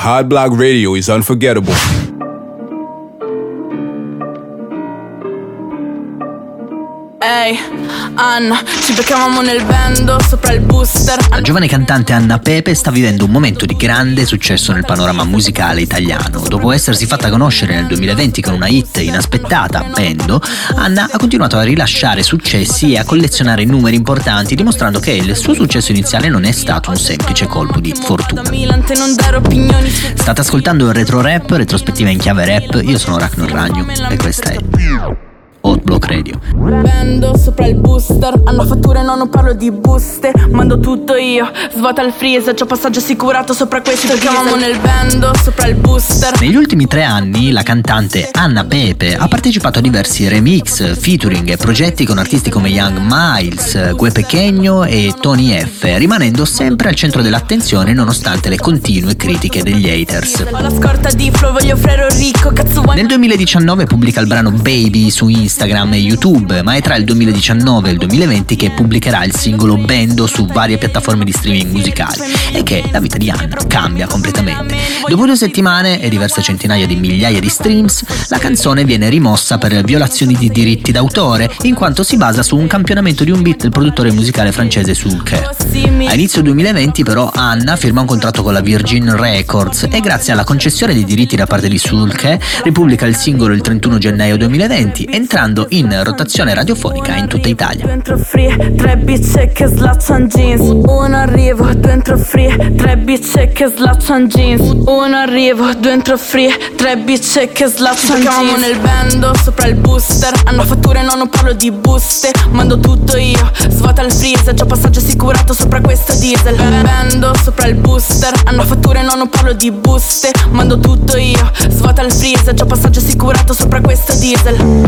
Hard Block Radio is unforgettable. Ehi, Anna, ci beccavamo nel bendo sopra il booster. La giovane cantante Anna Pepe sta vivendo un momento di grande successo nel panorama musicale italiano. Dopo essersi fatta conoscere nel 2020 con una hit inaspettata, Bendo, Anna ha continuato a rilasciare successi e a collezionare numeri importanti, dimostrando che il suo successo iniziale non è stato un semplice colpo di fortuna. State ascoltando il Retro Rap, retrospettiva in chiave rap. Io sono Ragnar Ragno e questa è Hot Block Radio. Bendo sopra il booster, hanno fatture, no, non parlo di buste. Mando tutto io, svuota il freezer, c'ho passaggio assicurato sopra questo. Ci troviamo nel bendo sopra il booster. Negli ultimi 3 anni la cantante Anna Pepe ha partecipato a diversi remix, featuring e progetti con artisti come Young Miles, Gue Pequeño e Tony F, rimanendo sempre al centro dell'attenzione nonostante le continue critiche degli haters. Ho la scorta di flow, voglio frero ricco, cazzo vuoi? Nel 2019 pubblica il brano Baby su Instagram e YouTube, ma è tra il 2019 e il 2020 che pubblicherà il singolo Bendo su varie piattaforme di streaming musicali e che la vita di Anna cambia completamente. Dopo 2 settimane e diverse centinaia di migliaia di streams, la canzone viene rimossa per violazioni di diritti d'autore, in quanto si basa su un campionamento di un beat del produttore musicale francese Soulke. A inizio 2020 però Anna firma un contratto con la Virgin Records e grazie alla concessione dei diritti da parte di Soulke ripubblica il singolo il 31 gennaio 2020, entrando in rotazione radiofonica in tutta Italia. Dentro free, 3 bitch che slaccian jeans. Uno arrivo, dentro free, 3 bitch che slaccian jeans. Uno arrivo, dentro free, 3 bitch che slaccian jeans. Ci nel bendo sopra il booster, hanno fatture, no, non parlo di buste. Mando tutto io, svuota il freezer, c'ho passaggio assicurato sopra questo diesel. Bendo sopra il booster, hanno fatture, no, non parlo di buste. Mando tutto io, svuota il freezer, c'ho passaggio assicurato sopra questo diesel.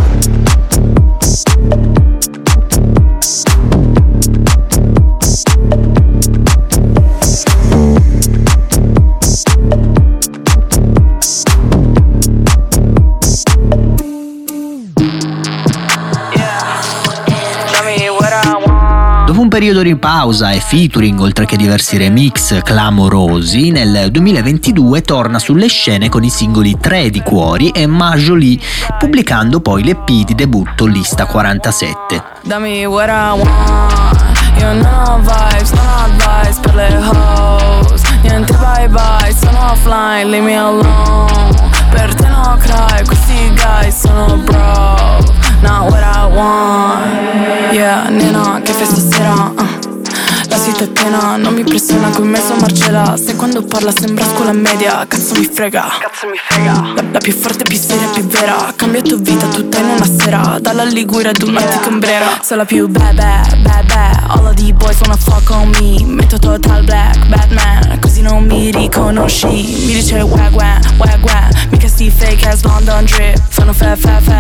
Dopo un periodo di pausa e featuring, oltre che diversi remix clamorosi, nel 2022 torna sulle scene con i singoli 3 di Cuori e Ma Jolie, pubblicando poi l'EP di debutto Lista 47. Dammi what I want, io non ho vibes, non ho advice per le hoes. Niente bye bye, sono offline, leave me alone. Per te no cry, questi guys sono broke. Not what I want, yeah, nena, che fai stasera? La città è piena, non mi pressiona con me sono Marcella. Se quando parla sembra scuola media, cazzo mi frega. La più forte, più seria, più vera. Cambia tua vita tutta in una sera, dalla Liguria ad un'ottica ombrera. Sono la più bad, all of the boys wanna fuck on me. Metto total black, Batman, così non mi riconosci. Mi dice wag, mica sti fake ass London drip. Fanno fa,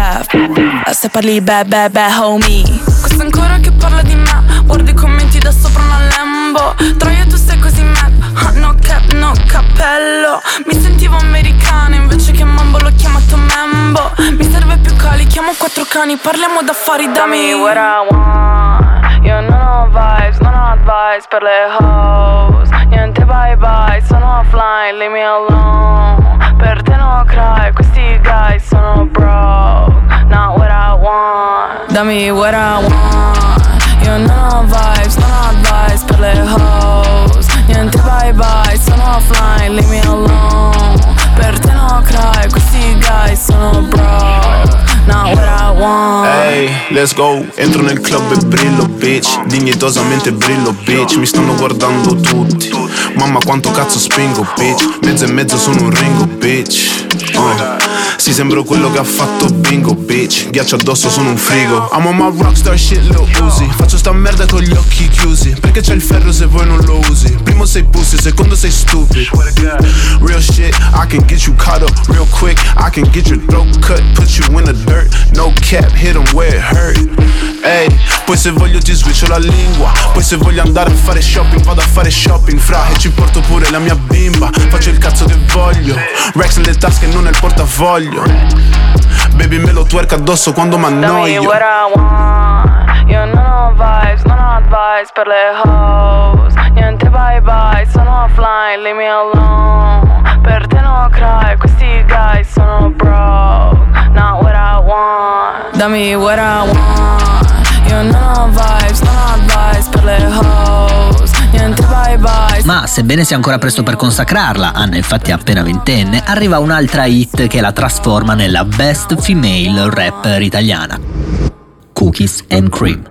se parli bad, homie. Questo ancora che parla di me, guardo i commenti da sopra una Lambo. Troia tu sei così mad, no cap, no cappello. Mi sentivo americana invece che mambo l'ho chiamato Membo. Mi serve più cali, chiamo 4 cani, parliamo d'affari da me. What I want, io non ho vibes, non ho advice per le hoes. Niente bye bye, sono offline, leave me alone. Per te no cry, questi guys sono broke. Not what I want, dammi what I want. Io non ho vibes, non ho advice per le hoes. Niente bye bye, sono offline, leave me alone. Per te no cry, questi guys sono broke. Not what I want. Hey, let's go, entro nel club e brillo, bitch. Dignitosamente brillo, bitch. Mi stanno guardando tutti. Mamma quanto cazzo spingo, bitch. Mezzo e mezzo sono un Ringo, bitch. Sì, sembro quello che ha fatto bingo, bitch. Ghiaccio addosso, sono un frigo. I'm on my rockstar shit, Lil Uzi. Faccio sta merda con gli occhi chiusi, perché c'è il ferro se voi non lo usi. Primo sei pussy, secondo sei stupid. Real shit, I can get you caught up real quick. I can get your throat cut, put you in the dirt. No cap, hit 'em where it hurt. Ehi, poi se voglio ti switcho la lingua. Poi se voglio andare a fare shopping, vado a fare shopping, fra. E ci porto pure la mia bimba. Faccio il cazzo che voglio. Rex nelle tasche e non nel portafoglio. Baby me lo twerk addosso quando m'annoio. What I want, io non ho vibes, non ho advice per le hoes. Niente bye bye, sono offline, leave me alone. Per dammi what I want. Io non ho vibes, non ho advice per le hoes. Niente bye bye. Ma sebbene sia ancora presto per consacrarla, Anna infatti è appena ventenne, arriva un'altra hit che la trasforma nella best female rapper italiana. Cookies and Cream.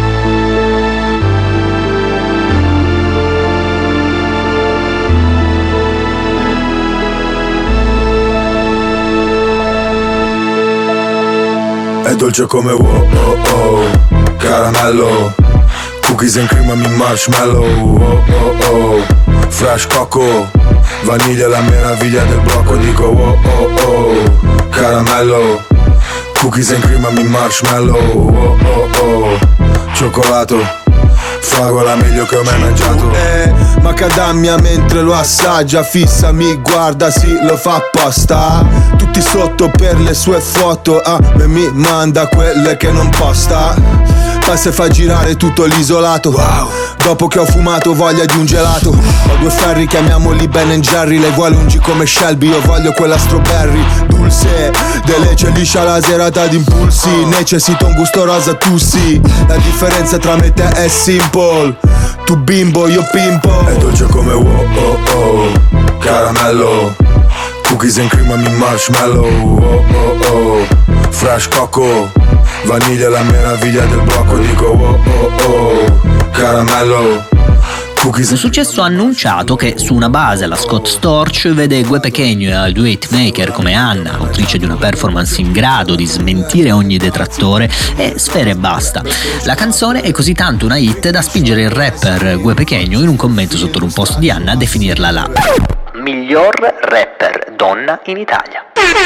È dolce come wow, oh, oh, caramello, cookies and cream e marshmallow, oh, oh, oh, fresh coco, vaniglia la meraviglia del blocco, dico oh, oh, oh, caramello, cookies and cream e marshmallow, oh, oh, oh, cioccolato, fragola meglio che ho mai mangiato. Macadamia mentre lo assaggia, fissa, mi guarda, sì, lo fa apposta. Tutti sotto per le sue foto, a me mi manda quelle che non posta. Passa e fa girare tutto l'isolato, wow. Dopo che ho fumato voglia di un gelato. Ho due ferri, chiamiamoli Ben & Jerry. Lei vuole un G come Shelby, io voglio quella strawberry. Dulce, delice, liscia la serata d'impulsi. Necessito un gusto rosa, tu sì. La differenza tra me e te è simple. Tu bimbo, io pimpo. È dolce come wow, oh, oh, caramello, cookies and cream e marshmallow, oh, oh, oh, fresh coco, vaniglia la meraviglia del blocco, dico oh, oh, oh, caramello. Un successo annunciato che su una base alla Scott Storch vede Gue Pequeno e al duo hitmaker come Anna, autrice di una performance in grado di smentire ogni detrattore, e Sfera e Basta. La canzone è così tanto una hit da spingere il rapper Gue Pequeno in un commento sotto un post di Anna a definirla la miglior rapper donna in Italia.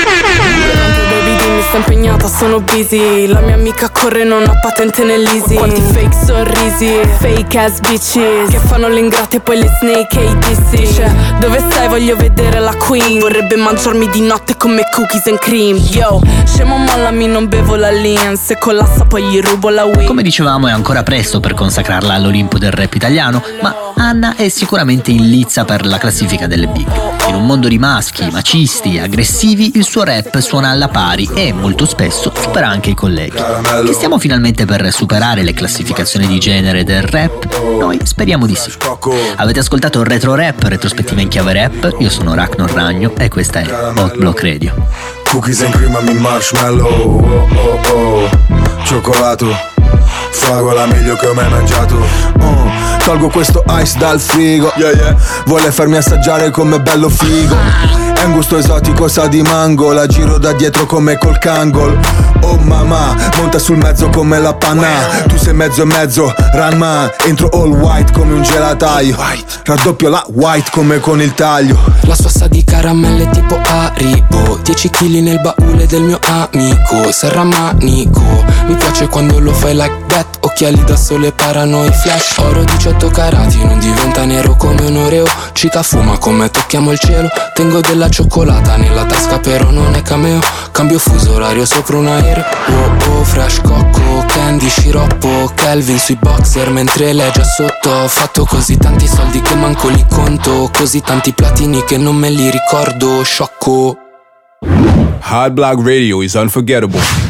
Baby dimmi sto impegnata, sono busy. La mia amica corre, non ha patente nell'easy. Quanti fake sorrisi, fake ass bitches che fanno le ingrate e poi le snake e i dissi. Cioè, dove stai? Voglio vedere la queen. Vorrebbe mangiarmi di notte come cookies and cream. Yo, scemo mollami, non bevo la lean. Se collassa poi gli rubo la weed. Come dicevamo, è ancora presto per consacrarla all'Olimpo del rap italiano, ma Anna è sicuramente in lizza per la classifica delle big. In un mondo di maschi, macisti, aggressivi, il suo rap suona alla pari e molto spesso supera anche i colleghi. Che stiamo finalmente per superare le classificazioni di genere del rap? Noi speriamo di sì. Avete ascoltato Retro Rap, retrospettiva in chiave rap. Io sono Ragnar Ragno e questa è Hot Block Radio. Cookies and cream e marshmallow, oh, oh, oh, cioccolato, fragola meglio che ho mai mangiato. Tolgo questo ice dal frigo, yeah, yeah. Vuole farmi assaggiare come bello figo. È un gusto esotico, sa di mango. La giro da dietro come col Kangol. Oh mamma, monta sul mezzo come la panna. Tu sei mezzo e mezzo, Ranma. Entro all white come un gelataio. Raddoppio la white come con il taglio. La sua sa di caramelle tipo Haribo. 10 kg nel baule del mio amico. Serramanico. Mi piace quando lo fai like that. Occhiali da sole, parano i flash. Oro 18 carati, non diventa nero come un oreo. Cica fuma come tocchiamo il cielo. Tengo della cioccolata nella tasca però non è cameo. Cambio fuso orario sopra un aereo. Oh oh, fresh cocco, candy, sciroppo, Kelvin sui boxer mentre lei già sotto. Ho fatto così tanti soldi che manco li conto. Così tanti platini che non me li ricordo, sciocco. Hot Block Radio is unforgettable.